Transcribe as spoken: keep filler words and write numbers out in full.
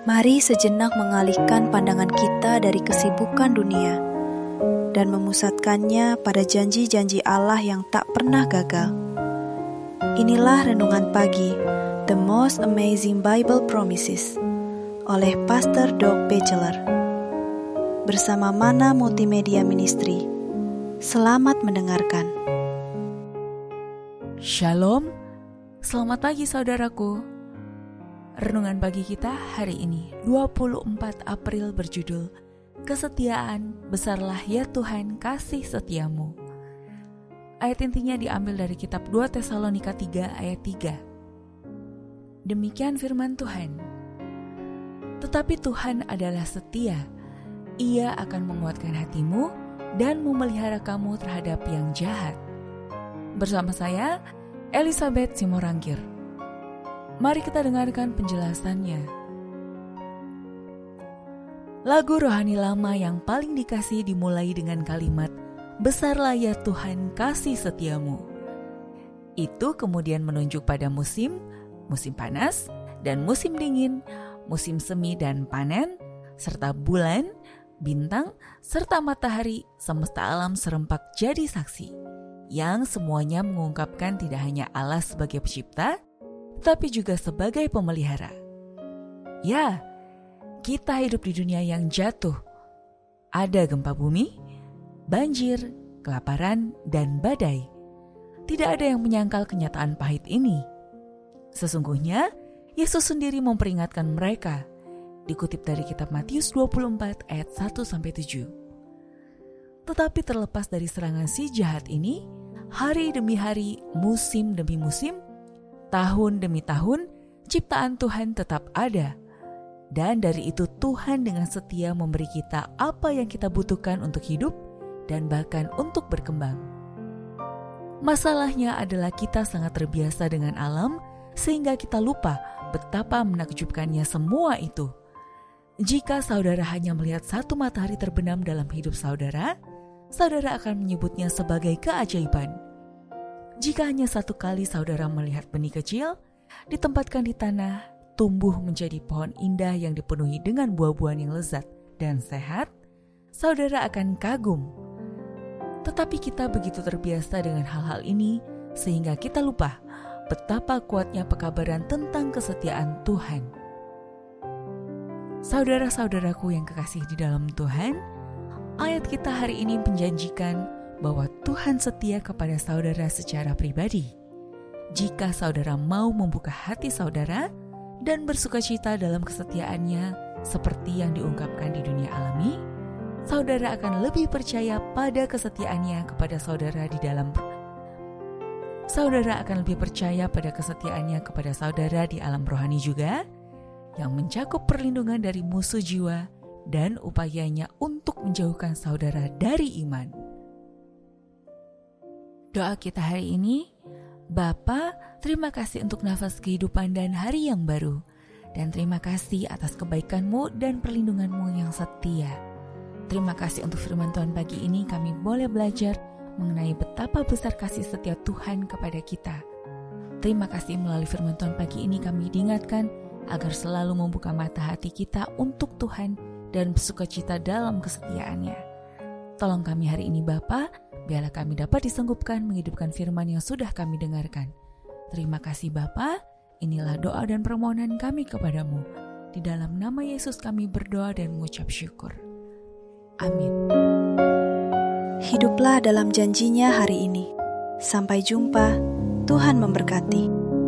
Mari sejenak mengalihkan pandangan kita dari kesibukan dunia dan memusatkannya pada janji-janji Allah yang tak pernah gagal. Inilah Renungan Pagi, The Most Amazing Bible Promises, oleh Pastor Doug Batchelor, bersama Mana Multimedia Ministry. Selamat mendengarkan. Shalom, selamat pagi saudaraku. Renungan pagi kita hari ini dua puluh empat April berjudul Kesetiaan, besarlah ya Tuhan kasih setiamu. Ayat intinya diambil dari kitab dua Tesalonika tiga ayat tiga. Demikian firman Tuhan. Tetapi Tuhan adalah setia. Ia akan menguatkan hatimu dan memelihara kamu terhadap yang jahat. Bersama saya, Elizabeth Simorangkir. Mari kita dengarkan penjelasannya. Lagu rohani lama yang paling dikasih dimulai dengan kalimat, besarlah ya Tuhan kasih setiamu. Itu kemudian menunjuk pada musim, musim panas, dan musim dingin, musim semi dan panen, serta bulan, bintang, serta matahari, semesta alam serempak jadi saksi, yang semuanya mengungkapkan tidak hanya Allah sebagai pencipta, tapi juga sebagai pemelihara. Ya, kita hidup di dunia yang jatuh. Ada gempa bumi, banjir, kelaparan, dan badai. Tidak ada yang menyangkal kenyataan pahit ini. Sesungguhnya, Yesus sendiri memperingatkan mereka, dikutip dari kitab Matius dua puluh empat ayat satu sampai tujuh. Tetapi terlepas dari serangan si jahat ini, hari demi hari, musim demi musim, tahun demi tahun, ciptaan Tuhan tetap ada. Dan dari itu Tuhan dengan setia memberi kita apa yang kita butuhkan untuk hidup dan bahkan untuk berkembang. Masalahnya adalah kita sangat terbiasa dengan alam sehingga kita lupa betapa menakjubkannya semua itu. Jika saudara hanya melihat satu matahari terbenam dalam hidup saudara, saudara akan menyebutnya sebagai keajaiban. Jika hanya satu kali saudara melihat benih kecil, ditempatkan di tanah, tumbuh menjadi pohon indah yang dipenuhi dengan buah-buahan yang lezat dan sehat, saudara akan kagum. Tetapi kita begitu terbiasa dengan hal-hal ini, sehingga kita lupa betapa kuatnya pekabaran tentang kesetiaan Tuhan. Saudara-saudaraku yang kekasih di dalam Tuhan, ayat kita hari ini menjanjikan bahwa Tuhan setia kepada saudara secara pribadi. Jika saudara mau membuka hati saudara dan bersukacita dalam kesetiaannya seperti yang diungkapkan di dunia alami, saudara akan lebih percaya pada kesetiaannya kepada saudara di dalam Saudara akan lebih percaya pada kesetiaannya kepada saudara di alam rohani juga, yang mencakup perlindungan dari musuh jiwa dan upayanya untuk menjauhkan saudara dari iman. Doa kita hari ini, Bapa, terima kasih untuk nafas kehidupan dan hari yang baru. Dan terima kasih atas kebaikan-Mu dan perlindungan-Mu yang setia. Terima kasih untuk firman Tuhan pagi ini kami boleh belajar mengenai betapa besar kasih setia Tuhan kepada kita. Terima kasih melalui firman Tuhan pagi ini kami diingatkan agar selalu membuka mata hati kita untuk Tuhan dan bersukacita dalam kesetiaannya. Tolong kami hari ini Bapa, biarlah kami dapat disanggupkan menghidupkan firman yang sudah kami dengarkan. Terima kasih Bapa, inilah doa dan permohonan kami kepadamu. Di dalam nama Yesus kami berdoa dan mengucap syukur. Amin. Hiduplah dalam janjinya hari ini. Sampai jumpa, Tuhan memberkati.